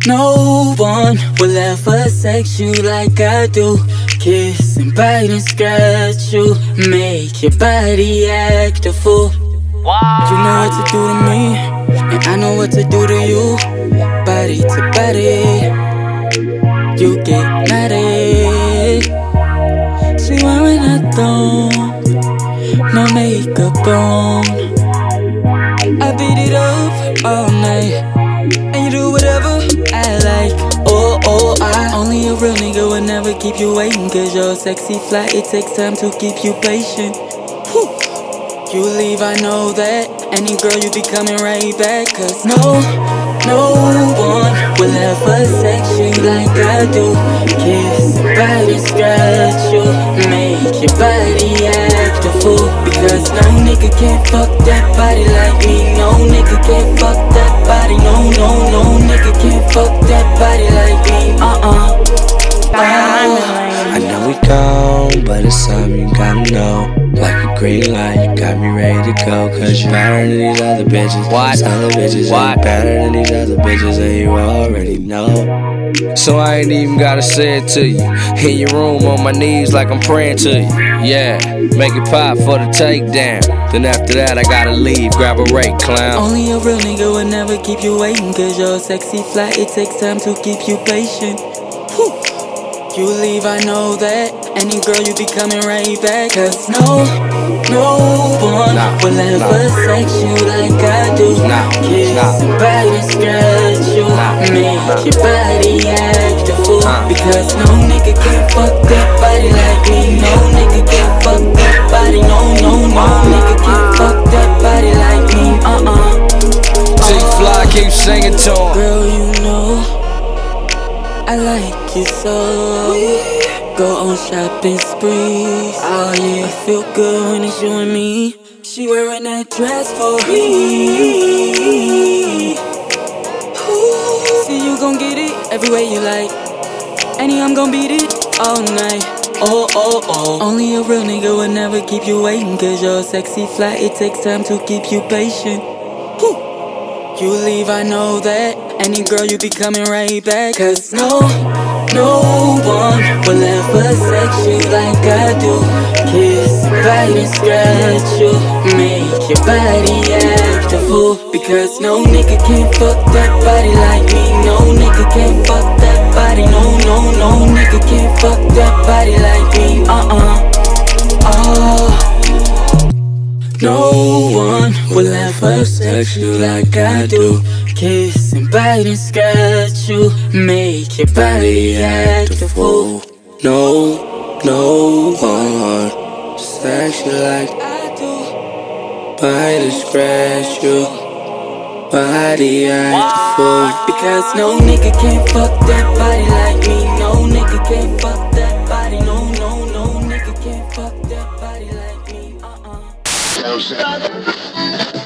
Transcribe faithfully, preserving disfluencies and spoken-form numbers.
No one will ever sex you like I do. Kiss and bite and scratch you, make your body act a fool. Wow. You know what to do to me, and I know what to do to you. Body to body, you get naughty. She wearing a thong, no makeup on. I beat it up all night, and you do whatever I like. Oh, oh, I only a real nigga would never keep you waiting, cause you're sexy fly, it takes time to keep you patient. Whew. You leave, I know that. Any girl, you be coming right back. Cause no, no one will ever sex you like I do. Kiss, bite and scratch you, make your body act a fool. Because no nigga can't fuck that body like me. No nigga can't fuck that body. No, no, no nigga can't fuck that body like me. Uh-uh. I know we gone, but it's something you gotta know. Like a green light, you got me ready to go. Cause you better than these other bitches. What? These other bitches What? ain't better than these other bitches, and you already know. So I ain't even gotta say it to you. In your room on my knees like I'm praying to you. Yeah, make it pop for the takedown. Then after that I gotta leave, grab a rake, clown. Only a real nigga would never keep you waiting, cause you're sexy fly, it takes time to keep you patient. Whew. You leave, I know that. Any girl, you be coming right back. Cause no, no one nah, will ever nah. sex you like I do. Nah, Kiss, nah. bite and scratch you, Nah, make nah. your body act a fool. Uh. Because no nigga can't fuck that body like me. No nigga can't fuck that body. No, no, no nigga can't fuck that body like me. Uh-uh. T-Fly keep singing to him. Girl, you know I like you so. Go on shopping sprees. Oh yeah, I feel good when it's you and me. She wearing that dress for me. Ooh. See you gon' get it every way you like. Any I'm gon' beat it all night. Oh, oh, oh. Only a real nigga would never keep you waiting, cause you're sexy fly, it takes time to keep you patient. Whew. You leave, I know that. Any girl, you be coming right back. Cause no, no one will ever sex you like I do. Kiss, bite and scratch you, make your body act a fool. Because no nigga can't fuck that body like me. No nigga can't fuck that body. No, no, no nigga can't fuck that body like me. Uh-uh. Oh. No one will ever sex you like I do. Kiss and bite and scratch you, make your body act a fool. No, no one sex you like I do. bite and scratch you, body act a fool. Because no nigga can't fuck that body like me. No nigga can't fuck that body. No, no, no nigga can't fuck that body like me. Uh-uh.